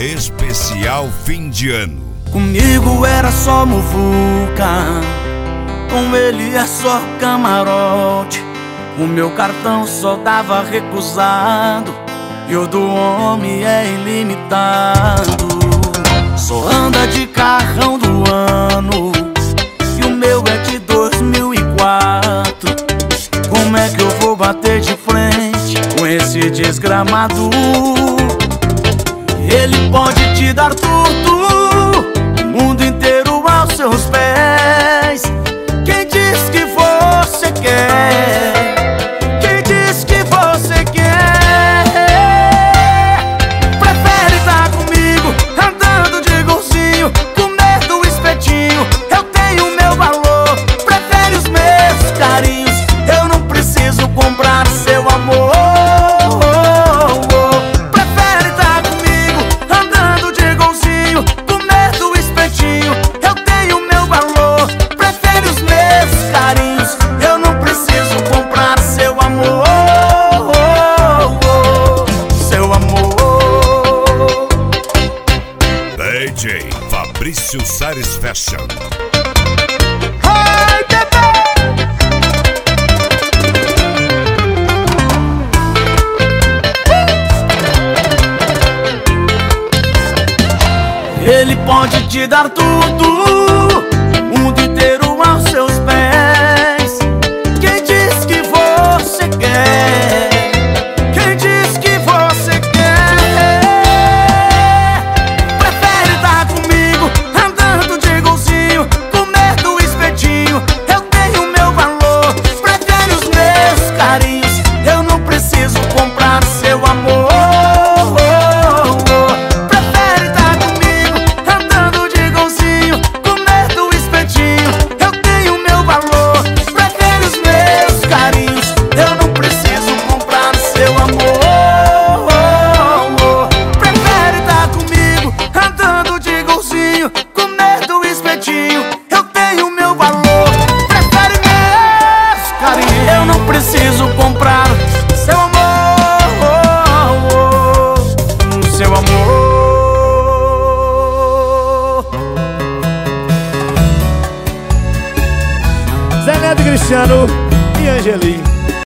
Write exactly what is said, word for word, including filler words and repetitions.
Especial fim de ano. Comigo era só muvuca, com ele é só camarote. O meu cartão só dava recusado e o do homem é ilimitado. Só anda de carrão do ano e o meu é de dois mil e quatro. Como é que eu vou bater de frente com esse desgramado? Ele pode te dar tudo, o mundo inteiro aos seus pés. Quem diz que você quer? Quem diz que você quer? Prefere estar comigo, andando de golzinho, comer do espetinho. Eu tenho meu valor. Prefere os meus carinhos, eu não preciso comprar seu amor. D J Fabrício Sares Fashion. Ai, bebê! Ele pode te dar tudo, o mundo inteiro aos seus pés. Quem diz que você quer? Quem diz que você quer? Prefere estar comigo, andando de golzinho, comer do espetinho. Eu tenho meu valor. Prefere os meus carinhos, eu não preciso comprar seu amor. Preciso comprar seu amor, seu amor. Zé Neto, Cristiano e Angelim.